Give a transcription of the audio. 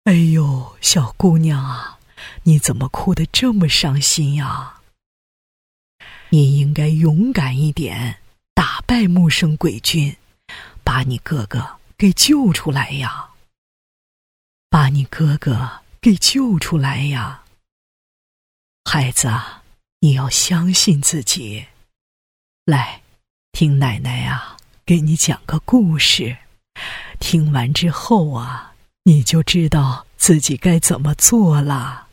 哎呦，小姑娘啊，你怎么哭得这么伤心呀？你应该勇敢一点，打败木生鬼君，把你哥哥给救出来呀！把你哥哥给救出来呀！孩子啊，你要相信自己。来，听奶奶啊，给你讲个故事。听完之后啊，你就知道自己该怎么做了。